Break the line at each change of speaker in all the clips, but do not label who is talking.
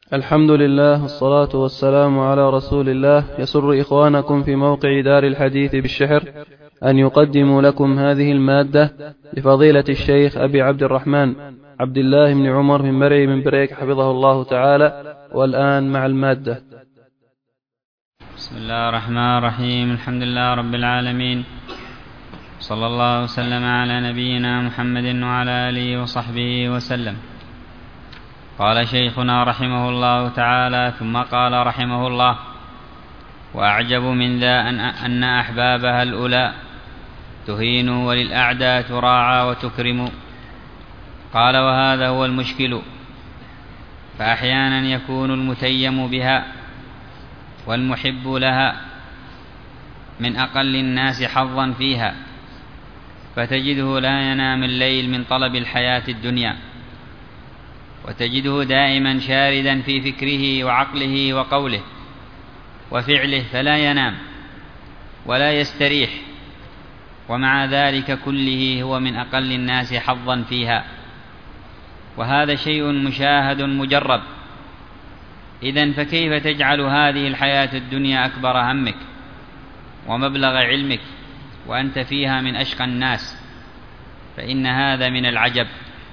الحمد لله والصلاة والسلام على رسول الله. يسر إخوانكم في موقع دار الحديث بالشحر أن يقدموا لكم هذه المادة لفضيلة الشيخ أبي عبد الرحمن عبد الله بن عمر بن مرعي بن بريك حفظه الله تعالى. والآن مع المادة.
بسم الله الرحمن الرحيم. الحمد لله رب العالمين، صلى الله وسلم على نبينا محمد وعلى آله وصحبه وسلم. قال شيخنا رحمه الله تعالى: ثم قال رحمه الله: وأعجب من ذا أن أحبابها الأولى تهين وللأعداء تراعى وتكرم. قال: وهذا هو المشكل، فأحيانا يكون المتيم بها والمحب لها من أقل الناس حظا فيها، فتجده لا ينام الليل من طلب الحياة الدنيا، وتجده دائما شاردا في فكره وعقله وقوله وفعله، فلا ينام ولا يستريح، ومع ذلك كله هو من أقل الناس حظا فيها. وهذا شيء مشاهد مجرب. إذن فكيف تجعل هذه الحياة الدنيا أكبر همك ومبلغ علمك وأنت فيها من أشقى الناس؟ فإن هذا من العجب.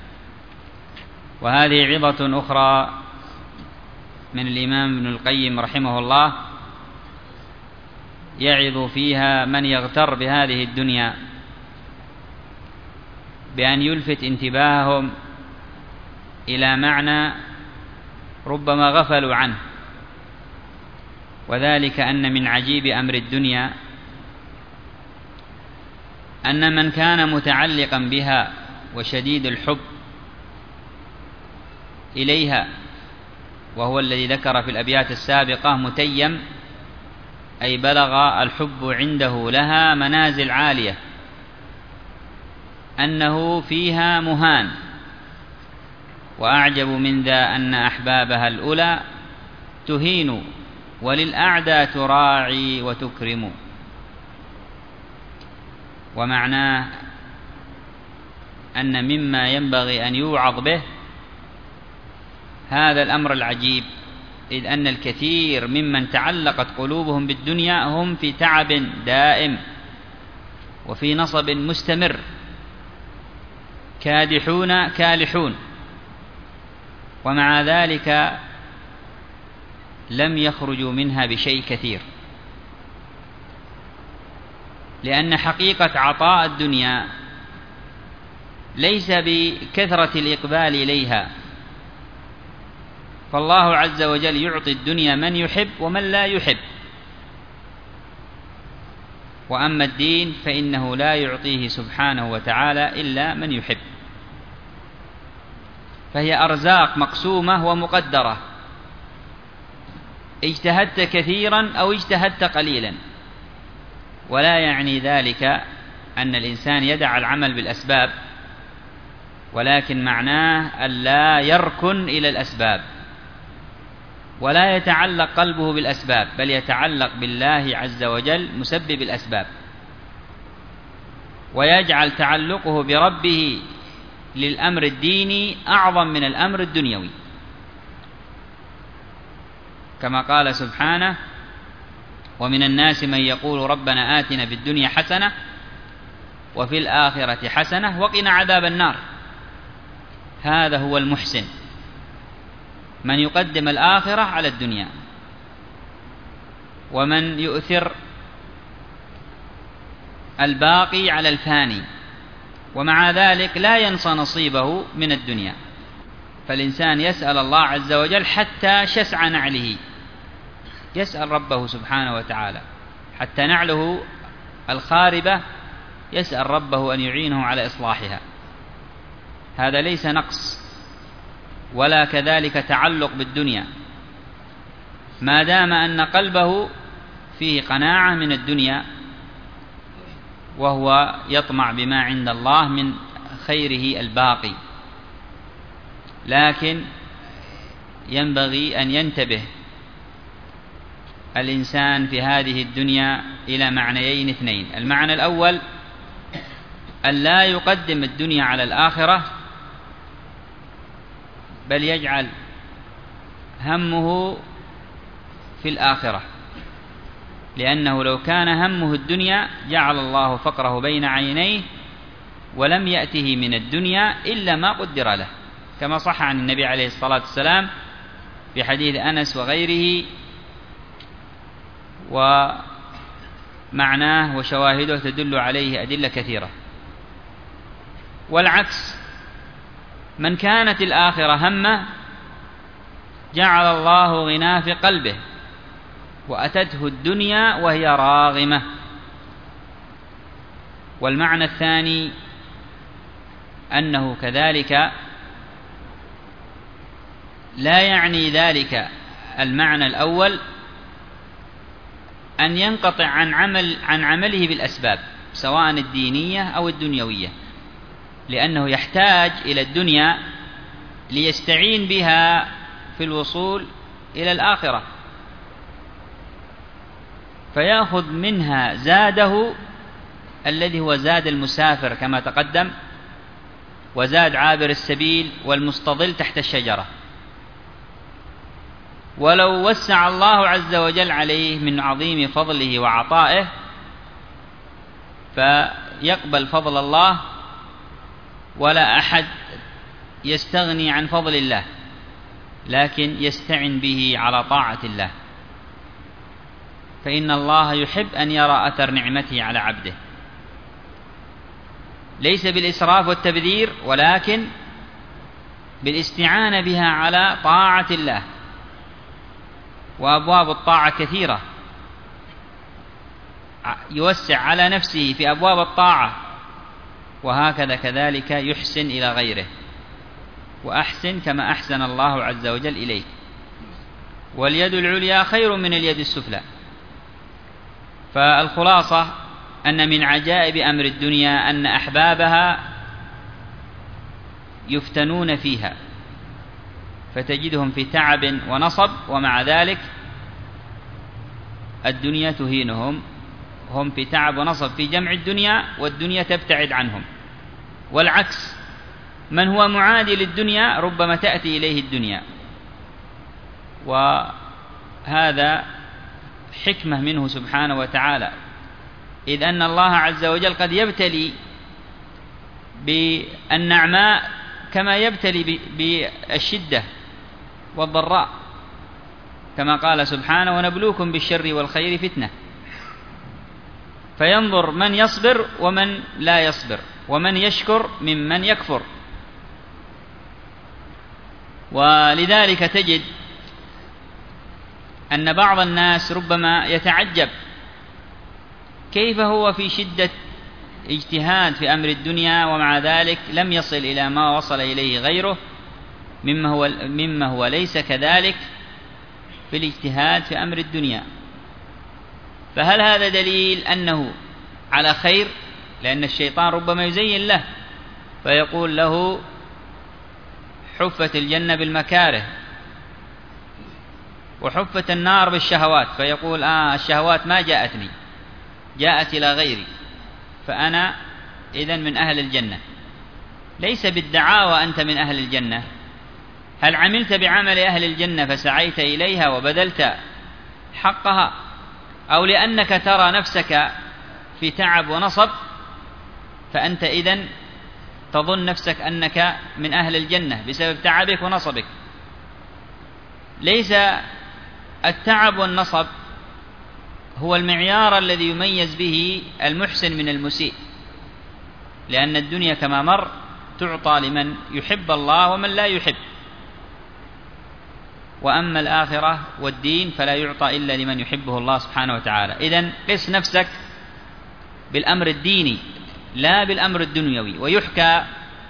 وهذه عظة أخرى من الإمام ابن القيم رحمه الله، يعظ فيها من يغتر بهذه الدنيا بأن يلفت انتباههم إلى معنى ربما غفلوا عنه، وذلك أن من عجيب أمر الدنيا أن من كان متعلقا بها وشديد الحب إليها، وهو الذي ذكر في الأبيات السابقة متيم، أي بلغ الحب عنده لها منازل عالية، أنه فيها مهان. وأعجب من ذا أن أحبابها الأولى تهين وللأعداء تراعي وتكرم. ومعناه أن مما ينبغي أن يوعظ به هذا الأمر العجيب، إذ أن الكثير ممن تعلقت قلوبهم بالدنيا هم في تعب دائم وفي نصب مستمر، كادحون كالحون، ومع ذلك لم يخرجوا منها بشيء كثير، لأن حقيقة عطاء الدنيا ليس بكثرة الإقبال إليها، فالله عز وجل يعطي الدنيا من يحب ومن لا يحب، وأما الدين فإنه لا يعطيه سبحانه وتعالى إلا من يحب، فهي أرزاق مقسومة ومقدرة، اجتهدت كثيرا أو اجتهدت قليلا. ولا يعني ذلك أن الإنسان يدع العمل بالأسباب، ولكن معناه ألا يركن إلى الأسباب ولا يتعلق قلبه بالأسباب، بل يتعلق بالله عز وجل مسبب الأسباب، ويجعل تعلقه بربه للأمر الديني أعظم من الأمر الدنيوي، كما قال سبحانه: ومن الناس من يقول ربنا آتنا في الدنيا حسنة وفي الآخرة حسنة وقنا عذاب النار. هذا هو المحسن، من يقدم الآخرة على الدنيا، ومن يؤثر الباقي على الفاني، ومع ذلك لا ينسى نصيبه من الدنيا. فالإنسان يسأل الله عز وجل حتى شسع نعله، يسأل ربه سبحانه وتعالى حتى نعله الخاربة يسأل ربه أن يعينه على إصلاحها. هذا ليس نقص ولا كذلك تعلق بالدنيا، ما دام أن قلبه فيه قناعة من الدنيا، وهو يطمع بما عند الله من خيره الباقي. لكن ينبغي أن ينتبه الإنسان في هذه الدنيا إلى معنيين اثنين: المعنى الأول أن لا يقدم الدنيا على الآخرة، بل يجعل همه في الآخرة، لأنه لو كان همه الدنيا جعل الله فقره بين عينيه ولم يأته من الدنيا إلا ما قدر له، كما صح عن النبي عليه الصلاة والسلام في حديث أنس وغيره، ومعناه وشواهده تدل عليه أدلة كثيرة. والعكس، من كانت الآخرة همه جعل الله غناه في قلبه وأتته الدنيا وهي راغمة. والمعنى الثاني أنه كذلك لا يعني ذلك المعنى الأول أن ينقطع عن عمله بالأسباب سواء الدينية أو الدنيوية، لأنه يحتاج إلى الدنيا ليستعين بها في الوصول إلى الآخرة، فيأخذ منها زاده الذي هو زاد المسافر كما تقدم، وزاد عابر السبيل والمستظل تحت الشجرة. ولو وسع الله عز وجل عليه من عظيم فضله وعطائه فيقبل فضل الله، ولا أحد يستغني عن فضل الله، لكن يستعن به على طاعة الله، فإن الله يحب أن يرى أثر نعمته على عبده، ليس بالإسراف والتبذير ولكن بالاستعانة بها على طاعة الله. وأبواب الطاعة كثيرة، يوسع على نفسه في أبواب الطاعة، وهكذا كذلك يحسن إلى غيره، وأحسن كما أحسن الله عز وجل إليك. واليد العليا خير من اليد السفلى. فالخلاصة أن من عجائب أمر الدنيا أن أحبابها يفتنون فيها، فتجدهم في تعب ونصب، ومع ذلك الدنيا تهينهم، هم في تعب ونصب في جمع الدنيا والدنيا تبتعد عنهم. والعكس، من هو معادي للدنيا ربما تأتي إليه الدنيا، وهذا حكمة منه سبحانه وتعالى، إذ أن الله عز وجل قد يبتلي بالنعماء كما يبتلي بالشدة والضراء، كما قال سبحانه: ونبلوكم بالشر والخير فتنة. فينظر من يصبر ومن لا يصبر، ومن يشكر ممن يكفر. ولذلك تجد أن بعض الناس ربما يتعجب كيف هو في شدة اجتهاد في أمر الدنيا ومع ذلك لم يصل إلى ما وصل إليه غيره مما هو ليس كذلك في الاجتهاد في أمر الدنيا. فهل هذا دليل أنه على خير؟ لأن الشيطان ربما يزين له فيقول له: حفت الجنة بالمكاره وحفت النار بالشهوات، فيقول: الشهوات ما جاءتني، جاءت إلى غيري، فأنا إذن من أهل الجنة. ليس بالدعاوى أنت من أهل الجنة، هل عملت بعمل أهل الجنة فسعيت إليها وبذلت حقها، أو لأنك ترى نفسك في تعب ونصب فأنت إذن تظن نفسك أنك من أهل الجنة بسبب تعبك ونصبك؟ ليس التعب والنصب هو المعيار الذي يميز به المحسن من المسيء، لأن الدنيا كما مر تعطى لمن يحب الله ومن لا يحب، وأما الآخرة والدين فلا يعطى إلا لمن يحبه الله سبحانه وتعالى. إذن قس نفسك بالأمر الديني لا بالأمر الدنيوي. ويحكى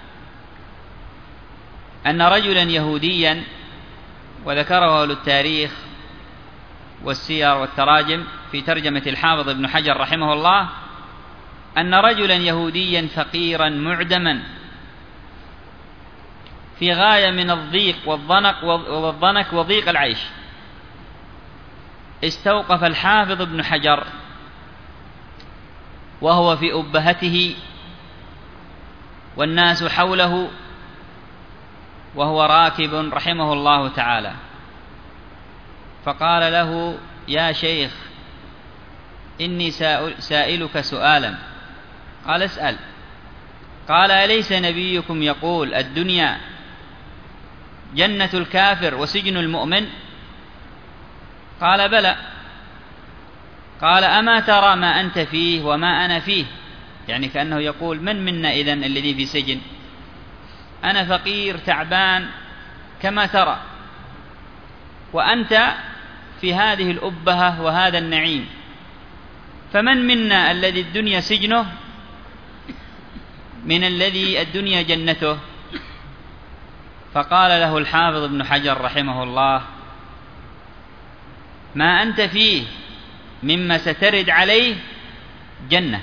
أن رجلا يهوديا، وذكره أهل التاريخ والسير والتراجم في ترجمة الحافظ ابن حجر رحمه الله، أن رجلا يهوديا فقيرا معدما في غاية من الضيق والضنك وضيق العيش، استوقف الحافظ ابن حجر وهو في أبهته والناس حوله وهو راكب رحمه الله تعالى، فقال له: يا شيخ، إني سائلك سؤالا. قال: اسأل. قال: أليس نبيكم يقول الدنيا جنة الكافر وسجن المؤمن؟ قال: بلى. قال: أما ترى ما أنت فيه وما أنا فيه؟ يعني كأنه يقول: من منا إذن الذي في سجن؟ أنا فقير تعبان كما ترى، وأنت في هذه الأبهة وهذا النعيم، فمن منا الذي الدنيا سجنه من الذي الدنيا جنته؟ فقال له الحافظ ابن حجر رحمه الله: ما أنت فيه مما سترد عليه جنة،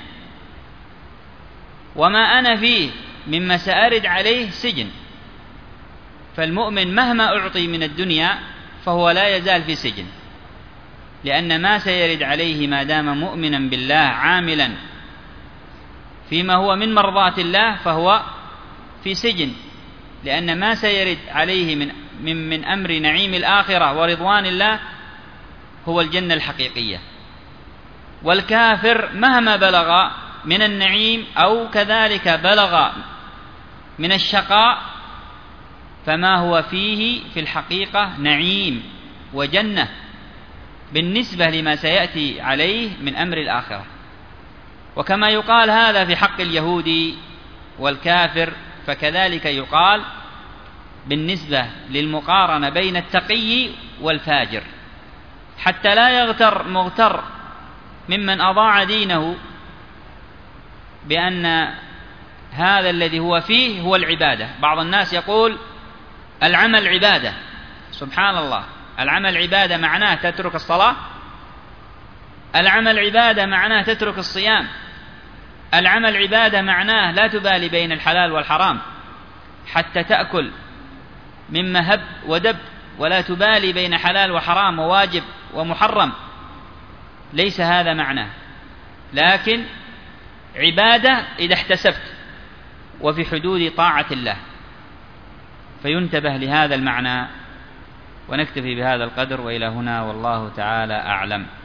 وما أنا فيه مما سأرد عليه سجن. فالمؤمن مهما أعطي من الدنيا فهو لا يزال في سجن، لأن ما سيرد عليه ما دام مؤمنا بالله عاملا فيما هو من مرضاة الله فهو في سجن، لأن ما سيرد عليه من أمر نعيم الآخرة ورضوان الله هو الجنة الحقيقية. والكافر مهما بلغ من النعيم أو كذلك بلغ من الشقاء فما هو فيه في الحقيقة نعيم وجنة بالنسبة لما سيأتي عليه من أمر الآخرة. وكما يقال هذا في حق اليهودي والكافر، فكذلك يقال بالنسبة للمقارنة بين التقي والفاجر، حتى لا يغتر مغتر ممن أضاع دينه بأن هذا الذي هو فيه هو العبادة. بعض الناس يقول العمل عبادة. سبحان الله، العمل عبادة معناه تترك الصلاة، العمل عبادة معناه تترك الصيام، العمل عبادة معناه لا تبالي بين الحلال والحرام حتى تأكل مما هب ودب، ولا تبالي بين حلال وحرام وواجب ومحرم. ليس هذا معناه، لكن عبادة إذا احتسبت وفي حدود طاعة الله. فينتبه لهذا المعنى. ونكتفي بهذا القدر، وإلى هنا والله تعالى أعلم.